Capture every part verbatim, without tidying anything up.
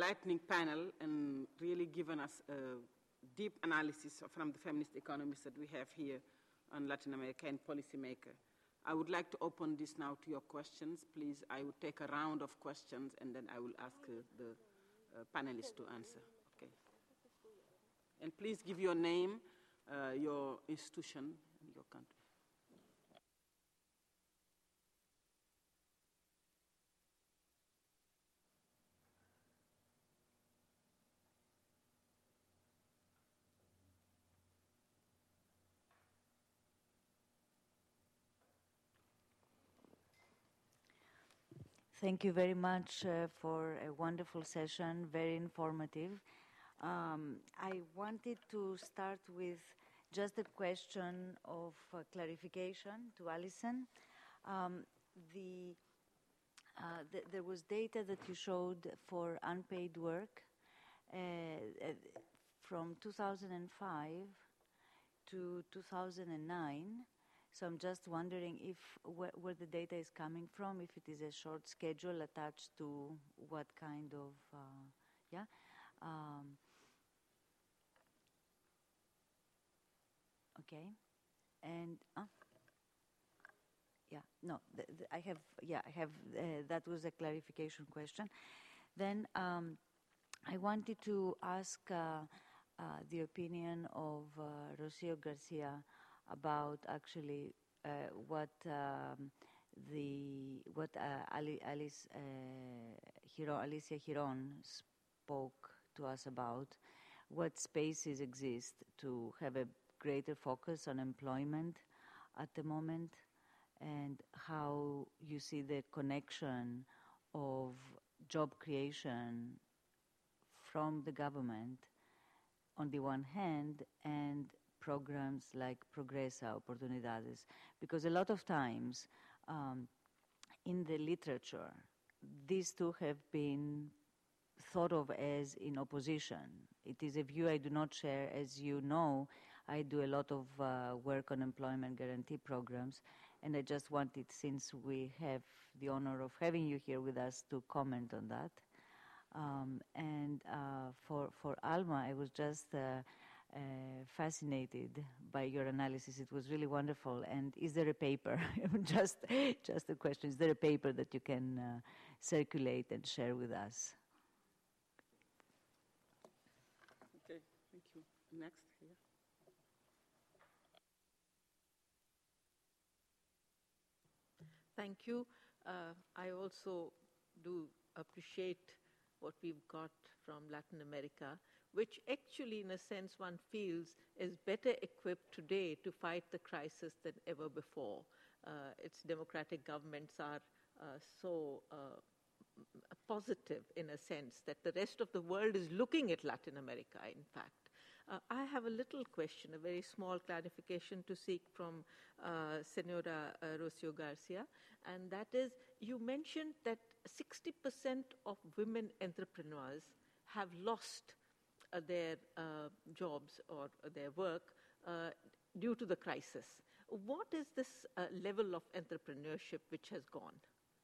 enlightening panel and really given us a deep analysis from the feminist economists that we have here on Latin America and policymaker. I would like to open this now to your questions. Please, I will take a round of questions and then I will ask uh, the uh, panelists to answer. Okay. And please give your name, uh, your institution, and your country. Thank you very much uh, for a wonderful session, very informative. Um, I wanted to start with just a question of uh, clarification to Alison. Um, the, uh, th there was data that you showed for unpaid work uh, uh, from two thousand five to two thousand nine. So I'm just wondering if wh where the data is coming from, if it is a short schedule attached to what kind of, uh, yeah. Um, okay, and uh, yeah, no, th th I have, yeah, I have. Uh, that was a clarification question. Then um, I wanted to ask uh, uh, the opinion of uh, Rocio Garcia about actually uh, what um, the what uh, Ali, Alice uh, Hiro, Alicia Giron spoke to us about, what spaces exist to have a greater focus on employment at the moment, and how you see the connection of job creation from the government on the one hand and programs like Progresa, Oportunidades, because a lot of times um, in the literature, these two have been thought of as in opposition. It is a view I do not share. As you know, I do a lot of uh, work on employment guarantee programs, and I just wanted, since we have the honor of having you here with us, to comment on that. Um, and uh, for, for Alma, I was just uh, Uh, fascinated by your analysis. It was really wonderful. And is there a paper? just, just a question. Is there a paper that you can uh, circulate and share with us? Okay, thank you. Next, here. Thank you. Uh, I also do appreciate what we've got from Latin America, which actually, in a sense, one feels is better equipped today to fight the crisis than ever before. Uh, its democratic governments are uh, so uh, positive, in a sense, that the rest of the world is looking at Latin America, in fact. Uh, I have a little question, a very small clarification to seek from uh, Senora uh, Rocio Garcia, and that is, you mentioned that sixty percent of women entrepreneurs have lost uh, their uh, jobs or uh, their work uh, due to the crisis. What is this uh, level of entrepreneurship which has gone?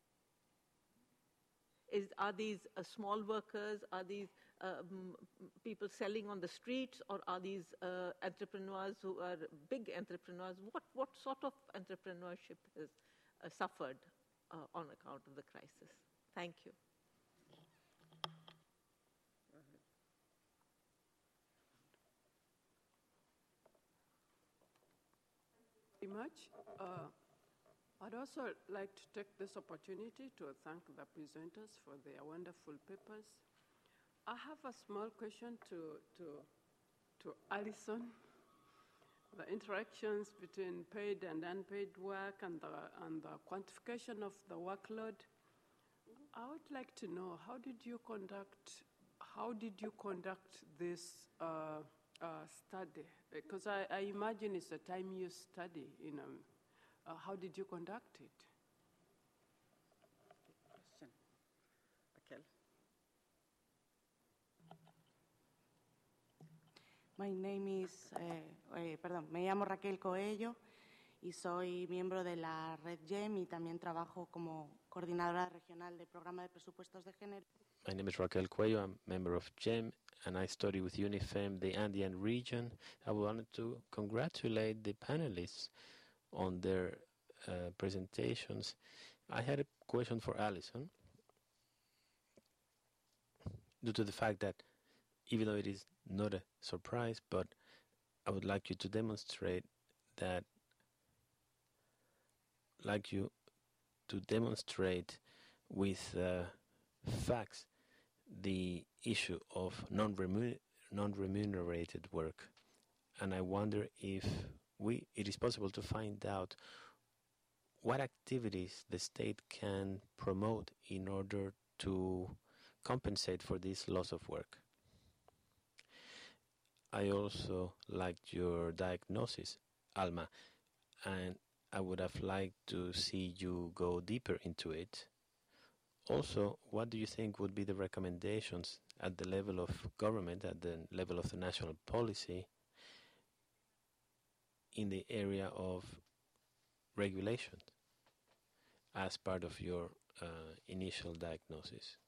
Is, are these uh, small workers, are these um, people selling on the streets, or are these uh, entrepreneurs who are big entrepreneurs? What, what sort of entrepreneurship has uh, suffered uh, on account of the crisis? Thank you. Very much. Uh, I'd also like to take this opportunity to thank the presenters for their wonderful papers. I have a small question to, to, to Alison. The interactions between paid and unpaid work and the, and the quantification of the workload. I would like to know, how did you conduct, how did you conduct this uh, uh, study? Because I, I imagine it's a time-use study, you know. Uh, how did you conduct it? Question. Raquel. My name is, eh, eh, perdón, me llamo Raquel Coello y soy miembro de la red GEM y también trabajo como coordinadora regional del programa de presupuestos de género. My name is Raquel Cuello. I'm a member of GEM, and I study with UNIFEM, the Andean region. I wanted to congratulate the panelists on their uh, presentations. I had a question for Alison, due to the fact that, even though it is not a surprise, but I would like you to demonstrate that, like you to demonstrate with uh, facts the issue of non-remun- non-remunerated work. And I wonder if we, it is possible to find out what activities the state can promote in order to compensate for this loss of work. I also liked your diagnosis, Alma, and I would have liked to see you go deeper into it. Also, what do you think would be the recommendations at the level of government, at the level of the national policy, in the area of regulation as part of your uh, initial diagnosis?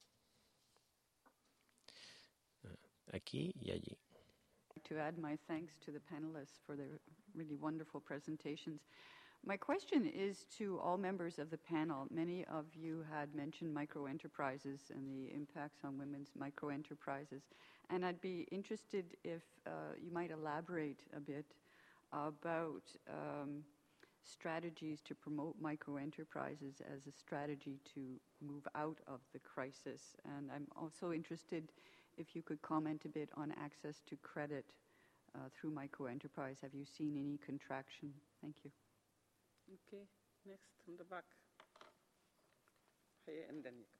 Uh, aquí y allí. To add my thanks to the panelists for their really wonderful presentations. My question is to all members of the panel. Many of you had mentioned microenterprises and the impacts on women's microenterprises. And I'd be interested if uh, you might elaborate a bit about um, strategies to promote microenterprises as a strategy to move out of the crisis. And I'm also interested if you could comment a bit on access to credit uh, through microenterprise. Have you seen any contraction? Thank you. Okay, next in the back. Here and then you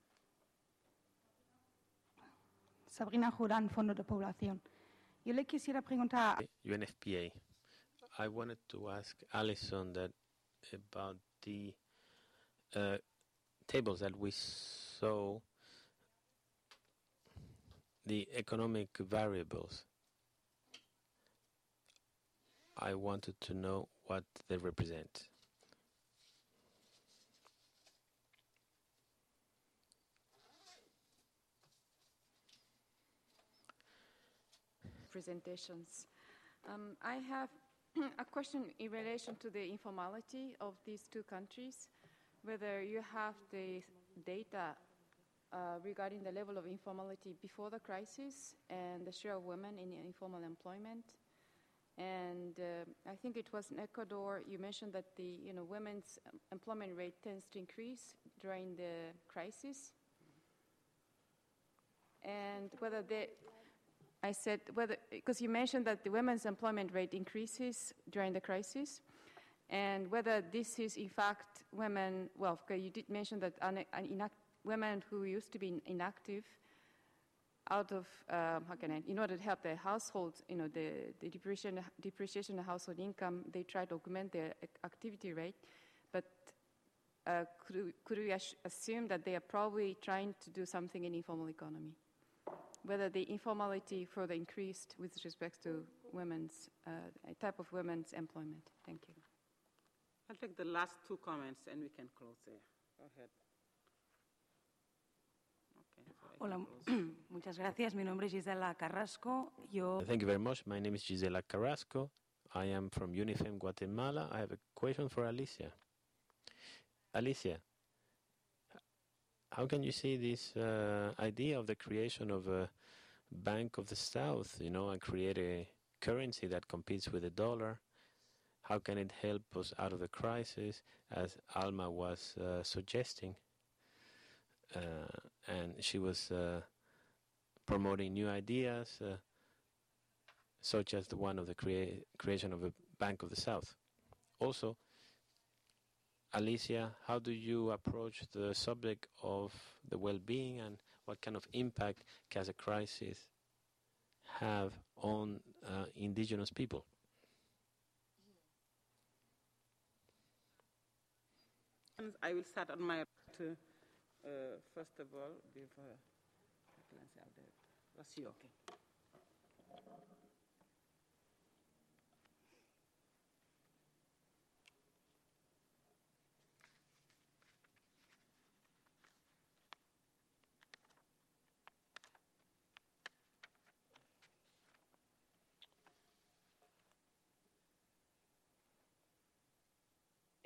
go. Sabrina Jurán, Fondo de Población. Yo le quisiera preguntar. U N F P A. I wanted to ask Alison that about the uh, tables that we saw, the economic variables. I wanted to know what they represent. Presentations. Um, I have a question in relation to the informality of these two countries, whether you have the data uh, regarding the level of informality before the crisis and the share of women in informal employment. And uh, I think it was in Ecuador, you mentioned that the you know, women's employment rate tends to increase during the crisis. And whether they, I said, whether, because you mentioned that the women's employment rate increases during the crisis, and whether this is in fact women, well, okay, you did mention that un, un, inact, women who used to be inactive out of, um, how can I, in order to help their households, you know, the, the depreciation, depreciation of household income, they try to augment their activity rate, but uh, could, we, could we assume that they are probably trying to do something in informal economy? Whether the informality further increased with respect to women's, uh, type of women's employment. Thank you. I'll take the last two comments and we can close there. Go ahead. Okay, so Hola, muchas gracias. Mi nombre es Gisela Carrasco. Yo Thank you very much. My name is Gisela Carrasco. I am from UNIFEM Guatemala. I have a question for Alicia. Alicia, how can you see this uh, idea of the creation of a Bank of the South, you know, and create a currency that competes with the dollar? How can it help us out of the crisis, as Alma was uh, suggesting? Uh, and she was uh, promoting new ideas, uh, such as the one of the crea- creation of a Bank of the South. Also, Alicia, how do you approach the subject of the well-being, and what kind of impact can a crisis have on uh, indigenous people? I will start on my to, uh, first of all, before Rocío. Okay.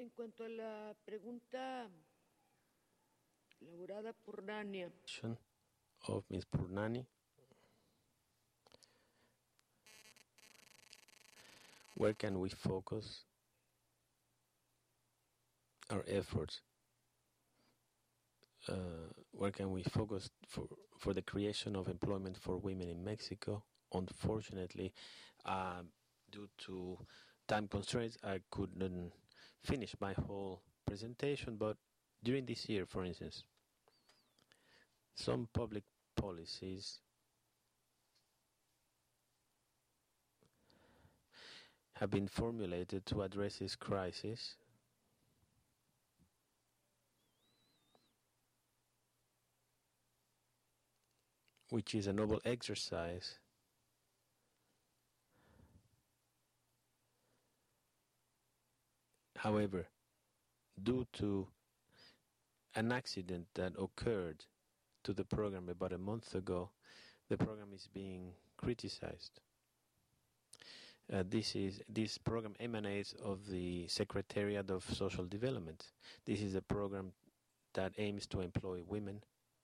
En cuanto a la pregunta elaborada por Rania, of Miz Purnani, where can we focus our efforts? Uh, where can we focus for, for the creation of employment for women in Mexico? Unfortunately, uh, due to time constraints, I couldn't finish my whole presentation, but during this year, for instance, some public policies have been formulated to address this crisis, which is a noble exercise. However, due to an accident that occurred to the program about a month ago, the program is being criticized. Uh, this is this program emanates of the Secretariat of Social Development. This is a program that aims to employ women,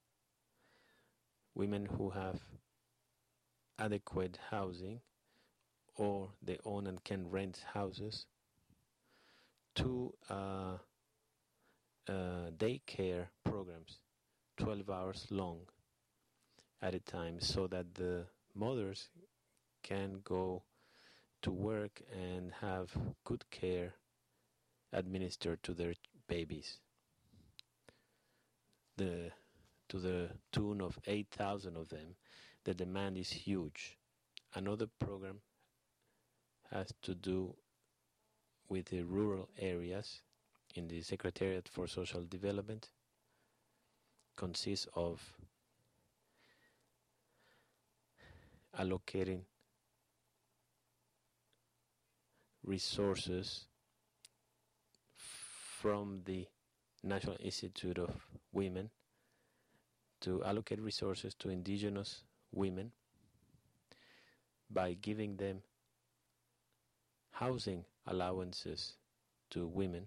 women who have adequate housing or they own and can rent houses, to uh, uh, daycare programs, twelve hours long at a time, so that the mothers can go to work and have good care administered to their babies. The, to the tune of eight thousand of them, the demand is huge. Another program has to do with the rural areas in the Secretariat for Social Development, consists of allocating resources from the National Institute of Women to allocate resources to indigenous women by giving them housing allowances to women,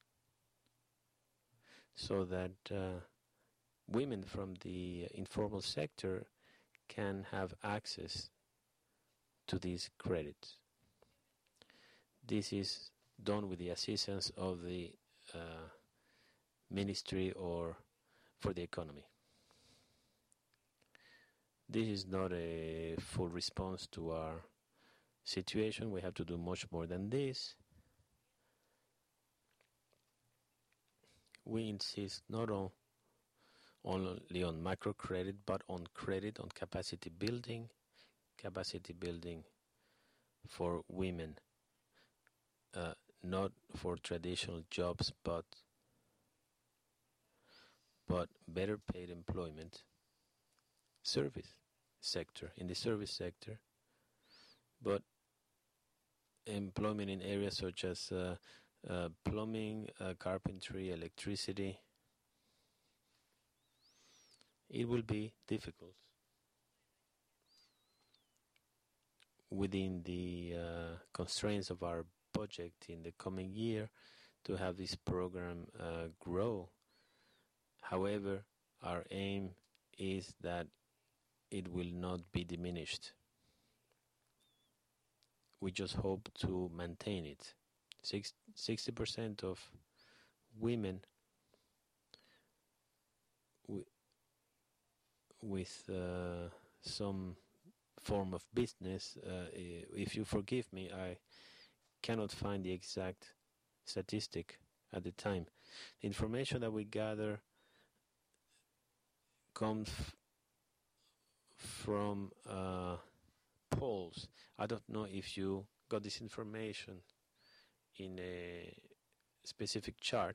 so that uh, women from the informal sector can have access to these credits. This is done with the assistance of the uh, Ministry or for the Economy. This is not a full response to our situation. We have to do much more than this. We insist not on only on microcredit, but on credit, on capacity building, capacity building for women, uh, not for traditional jobs, but but better paid employment, service sector, in the service sector, but employment in areas such as uh, uh, plumbing, uh, carpentry, electricity. It will be difficult within the uh, constraints of our budget in the coming year to have this program uh, grow. However, our aim is that it will not be diminished. We just hope to maintain it. sixty percent of women w- with uh, some form of business, uh, if you forgive me, I cannot find the exact statistic at the time. The information that we gather comes f- from uh, polls. I don't know if you got this information in a specific chart.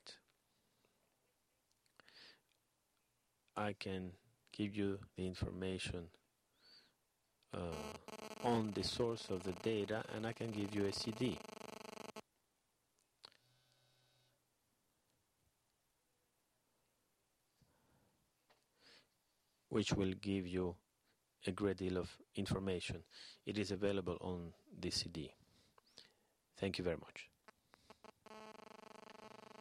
I can give you the information uh, on the source of the data, and I can give you a C D. Which will give you a great deal of information. It is available on the C D. Thank you very much.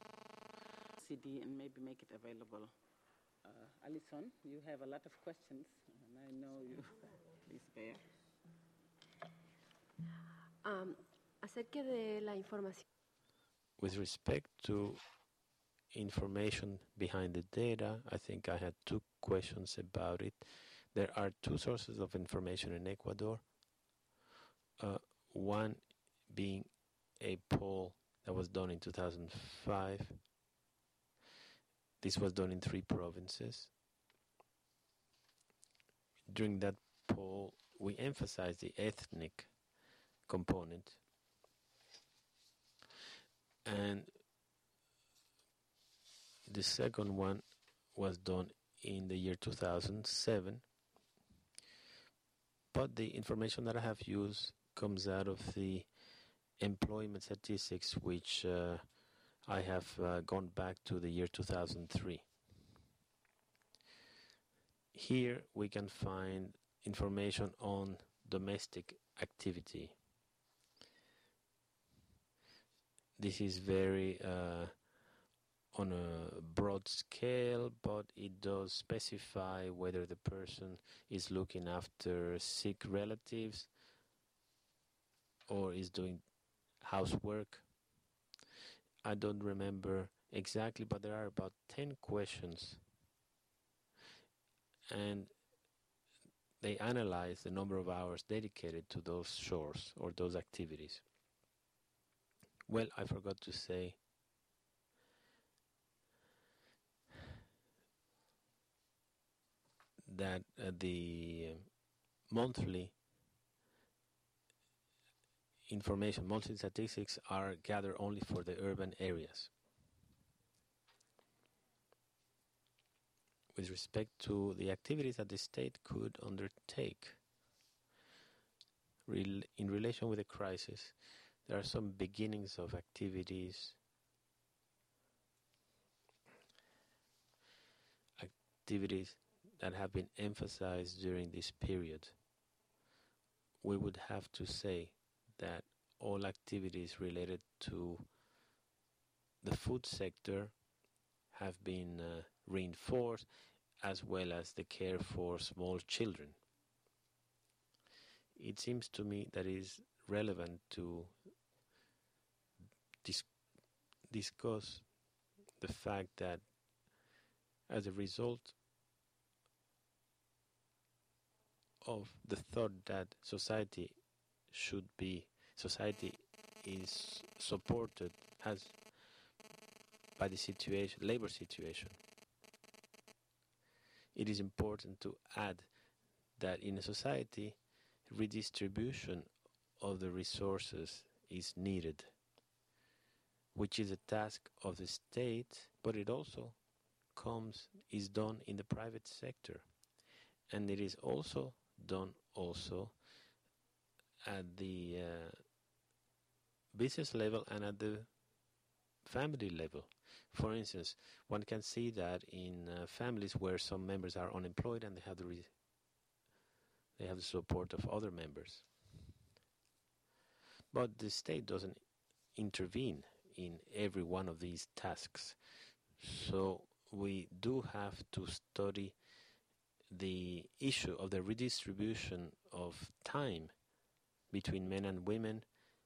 C D and maybe make it available. Uh, Alison, you have a lot of questions, and I know you. Please bear. Um, acerca de la información. With respect to information behind the data, I think I had two questions about it. There are two sources of information in Ecuador. Uh, one being a poll that was done in two thousand five. This was done in three provinces. During that poll, we emphasized the ethnic component. And the second one was done in the year two thousand seven. But the information that I have used comes out of the employment statistics, which uh, I have uh, gone back to the year two thousand three. Here we can find information on domestic activity. This is very uh, on a broad scale, but it does specify whether the person is looking after sick relatives or is doing housework. I don't remember exactly, but there are about ten questions, and they analyze the number of hours dedicated to those chores or those activities. Well, I forgot to say that uh, the uh, monthly information, monthly statistics are gathered only for the urban areas. With respect to the activities that the state could undertake rel in relation with the crisis, there are some beginnings of activities, activities that have been emphasized during this period. We would have to say that all activities related to the food sector have been uh, reinforced, as well as the care for small children. It seems to me that it is relevant to dis discuss the fact that as a result of the thought that society should be, society is supported as by the situation, labor situation, it is important to add that in a society, redistribution of the resources is needed, which is a task of the state, but it also comes, is done in the private sector. And it is also done also at the uh, business level and at the family level. For instance, one can see that in uh, families where some members are unemployed and they have the re they have the support of other members. But the state doesn't intervene in every one of these tasks. So we do have to study the issue of the redistribution of time between men and women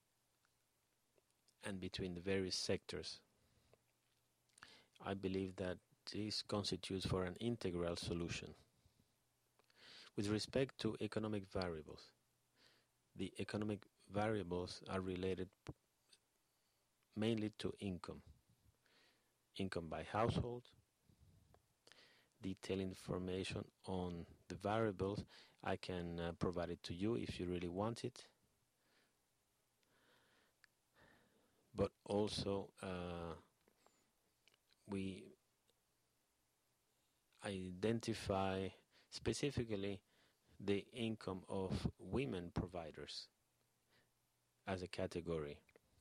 and between the various sectors. I believe that this constitutes for an integral solution. With respect to economic variables, the economic variables are related mainly to income. Income by household. Detailed information on the variables, I can uh, provide it to you if you really want it. But also, uh, we identify specifically the income of women providers as a category.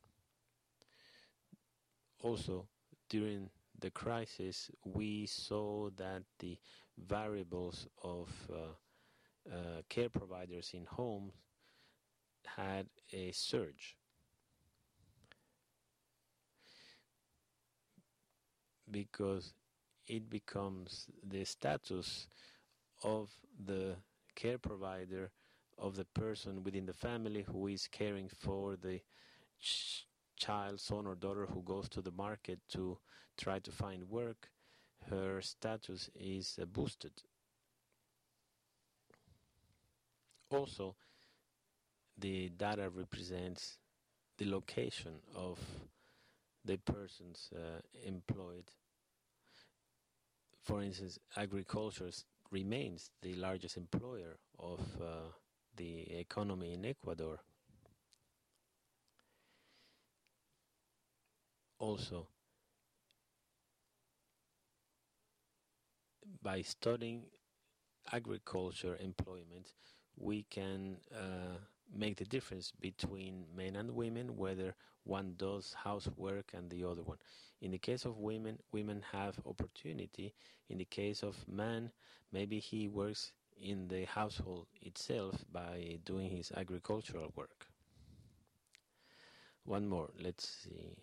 Also, during the crisis, we saw that the variables of uh, uh, care providers in homes had a surge. because it becomes the status of the care provider, of the person within the family who is caring for the ch- child, son or daughter who goes to the market to try to find work. Her status is uh, boosted. Also, the data represents the location of the persons uh, employed. For instance, agriculture remains the largest employer of uh, the economy in Ecuador. Also, by studying agriculture employment, we can uh, make the difference between men and women, whether one does housework and the other one. In the case of women, women have opportunity. In the case of man, maybe he works in the household itself by doing his agricultural work. One more, let's see.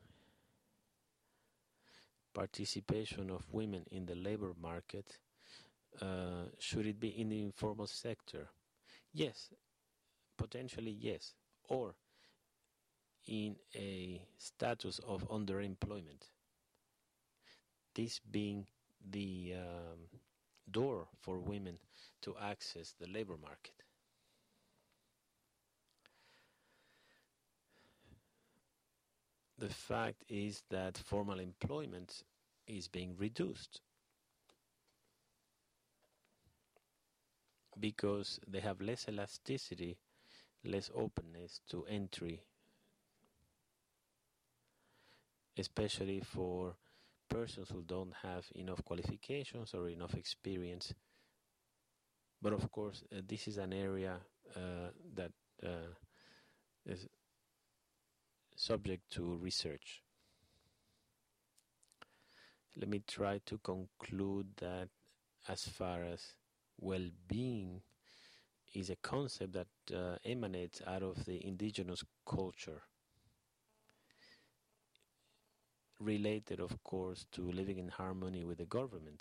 Participation of women in the labor market. Uh, should it be in the informal sector? Yes, potentially yes, or in a status of underemployment. This being the um, door for women to access the labor market. The fact is that formal employment is being reduced because they have less elasticity, less openness to entry, especially for persons who don't have enough qualifications or enough experience. But of course, uh, this is an area uh, that uh, is subject to research. Let me try to conclude that as far as well-being is a concept that uh, emanates out of the indigenous culture, related, of course, to living in harmony with the government.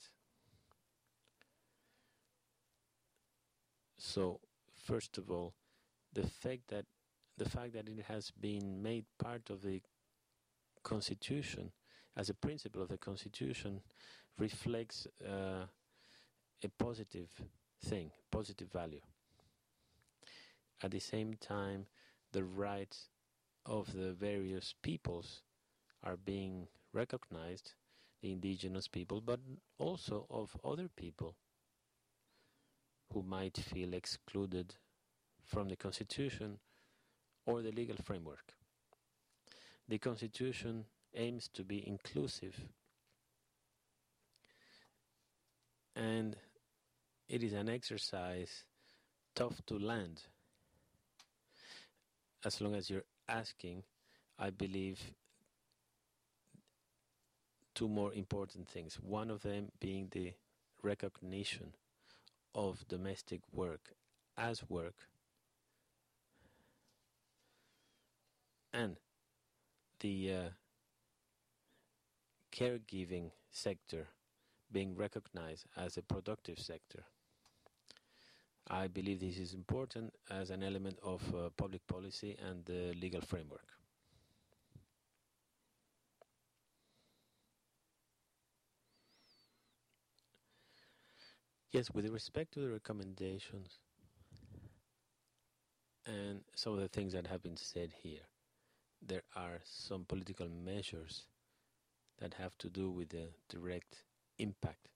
So, first of all, the fact that the fact that it has been made part of the Constitution, as a principle of the Constitution, reflects uh, a positive thing, positive value. At the same time, the rights of the various peoples are being recognized, the indigenous people, but also of other people who might feel excluded from the Constitution or the legal framework. The Constitution aims to be inclusive, and it is an exercise tough to land. As long as you're asking, I believe, two more important things. One of them being the recognition of domestic work as work, and the uh, caregiving sector being recognized as a productive sector. I believe this is important as an element of uh, public policy and the legal framework. Yes, with respect to the recommendations and some of the things that have been said here, there are some political measures that have to do with the direct impact.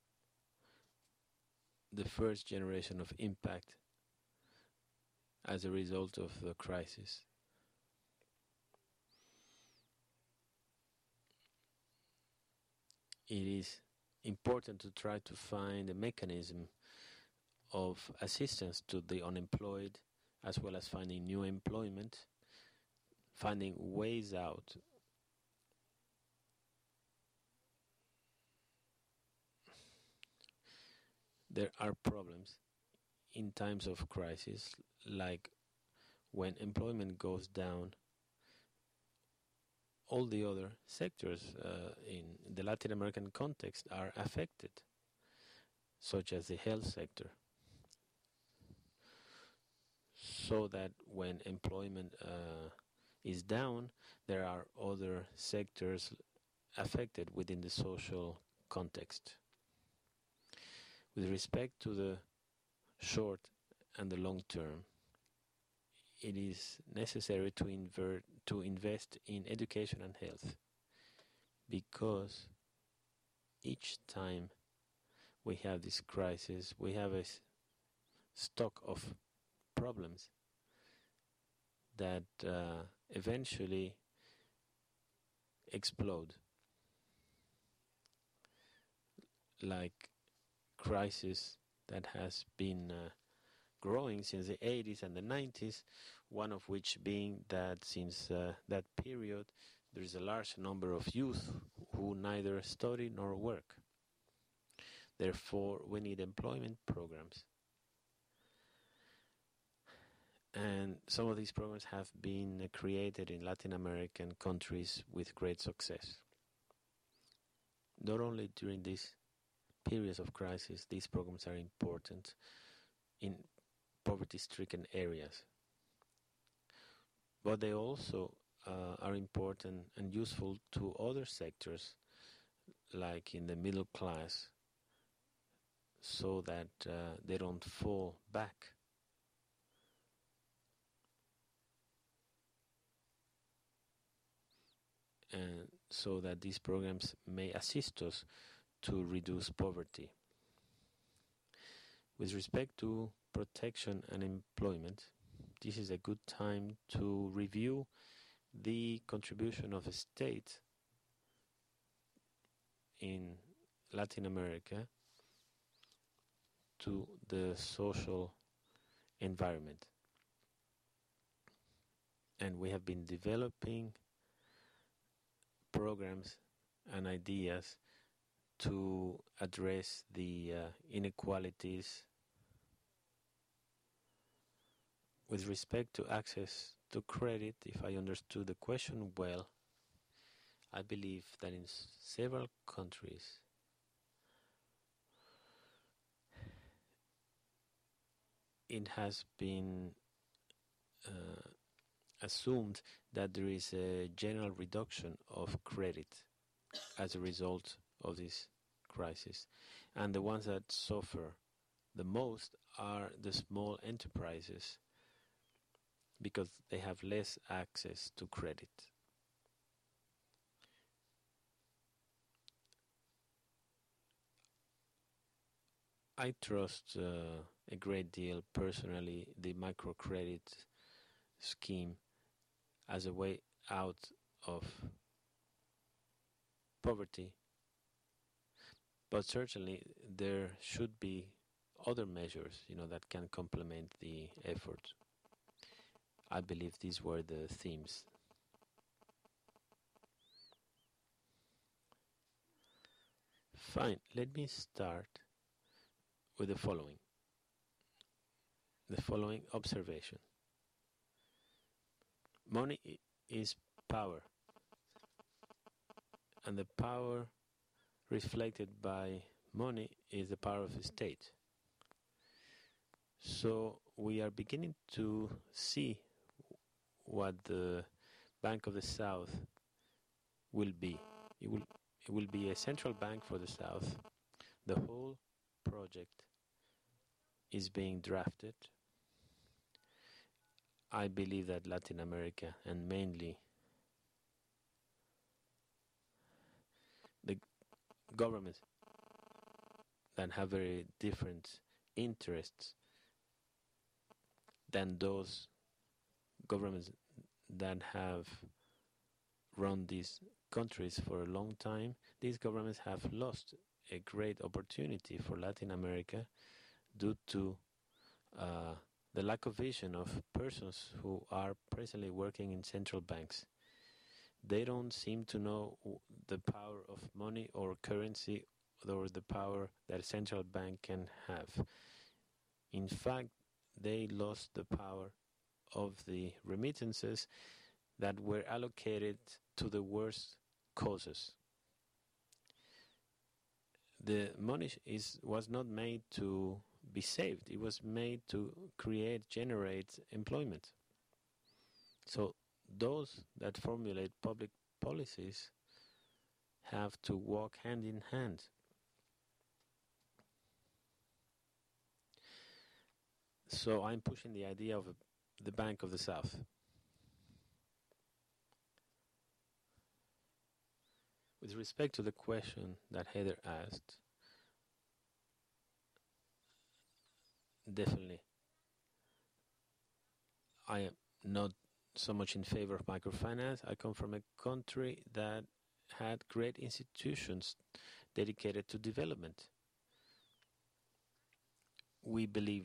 The first generation of impact as a result of the crisis. It is important to try to find a mechanism of assistance to the unemployed, as well as finding new employment, finding ways out. There are problems in times of crisis, like when employment goes down, all the other sectors uh, in the Latin American context are affected, such as the health sector. So that when employment uh, is down, there are other sectors affected within the social context. With respect to the short and the long term, it is necessary to, invert, to invest in education and health, because each time we have this crisis, we have a s- stock of problems that uh, eventually explode, like crisis that has been uh, growing since the eighties and the nineties, one of which being that since uh, that period there is a large number of youth who neither study nor work. Therefore, we need employment programs. And some of these programs have been uh, created in Latin American countries with great success. Not only during these periods of crisis, these programs are important in poverty-stricken areas, but they also uh, are important and useful to other sectors, like in the middle class, so that uh, they don't fall back. And so that these programs may assist us to reduce poverty. With respect to protection and employment, this is a good time to review the contribution of the state in Latin America to the social environment. And we have been developing programs and ideas to address the uh, inequalities with respect to access to credit. If I understood the question well, I believe that in s- several countries it has been uh, assumed that there is a general reduction of credit as a result of this crisis. And the ones that suffer the most are the small enterprises, because they have less access to credit. I trust uh, a great deal personally the microcredit scheme as a way out of poverty, but certainly there should be other measures, you know, that can complement the effort. I believe these were the themes. Fine, let me start with the following. The following observation. Money i- is power, and the power reflected by money is the power of the state. So we are beginning to see what the Bank of the South will be. It will, it will be a central bank for the South. The whole project is being drafted. I believe that Latin America, and mainly the governments that have very different interests than those governments that have run these countries for a long time, these governments have lost a great opportunity for Latin America due to uh, the lack of vision of persons who are presently working in central banks. They don't seem to know w- the power of money or currency, or the power that a central bank can have. In fact, they lost the power of the remittances that were allocated to the worst causes. The money is, was not made to be saved. It was made to create, generate employment. So those that formulate public policies have to walk hand in hand. So I'm pushing the idea of a, the Bank of the South. With respect to the question that Heather asked, definitely, I am not so much in favor of microfinance. I come from a country that had great institutions dedicated to development. We believe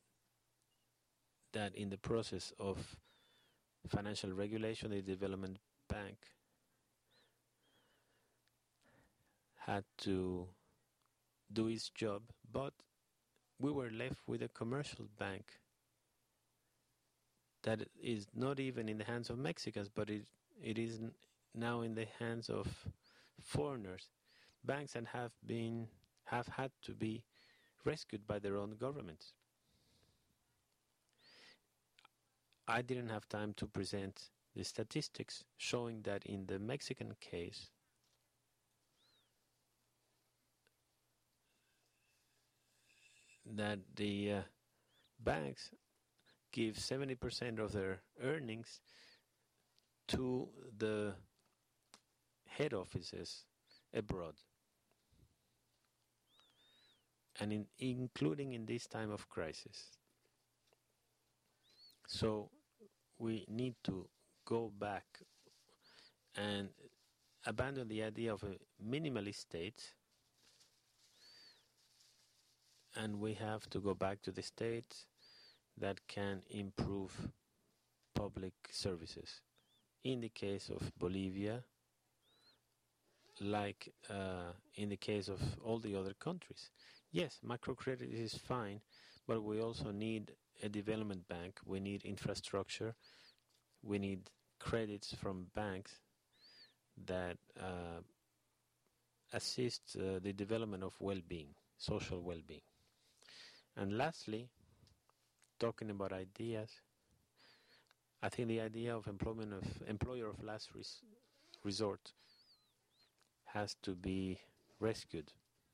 that in the process of financial regulation, the Development Bank had to do its job, but we were left with a commercial bank that is not even in the hands of Mexicans, but it, it is n- now in the hands of foreigners. Banks that have been have had to be rescued by their own governments. I didn't have time to present the statistics showing that in the Mexican case, that the uh, banks give seventy percent of their earnings to the head offices abroad. And in, including in this time of crisis. So we need to go back and abandon the idea of a minimalist state, and we have to go back to the state that can improve public services. In the case of Bolivia, like uh, in the case of all the other countries. Yes, microcredit is fine, but we also need a development bank. We need infrastructure. We need credits from banks that uh, assist uh, the development of well-being, social well-being. And lastly, talking about ideas, I think the idea of employment of employer of last res- resort has to be rescued.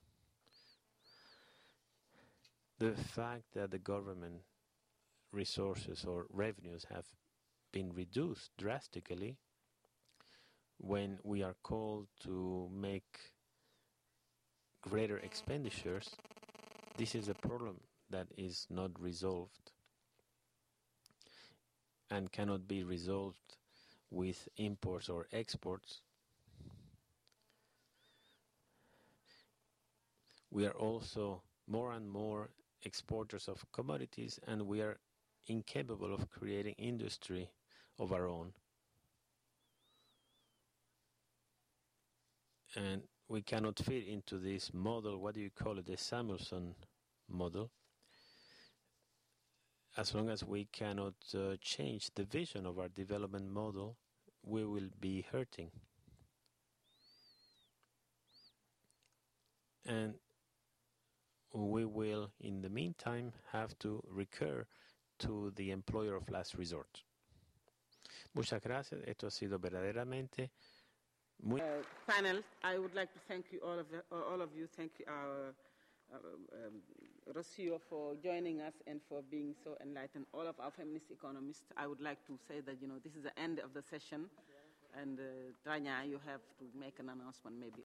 The fact that the government resources or revenues have been reduced drastically when we are called to make greater expenditures, this is a problem that is not resolved and cannot be resolved with imports or exports. We are also more and more exporters of commodities, and we are incapable of creating industry of our own. And we cannot fit into this model, what do you call it, the Samuelson model. As long as we cannot uh, change the vision of our development model, we will be hurting. And we will, in the meantime, have to recur to the employer of last resort. Muchas gracias. Esto ha sido verdaderamente muy... Uh, panel, I would like to thank you, all of, the, all of you. Thank you, our, uh, um, Rocio, for joining us and for being so enlightened. All of our feminist economists, I would like to say that, you know, this is the end of the session. And, uh, Tanya, you have to make an announcement maybe.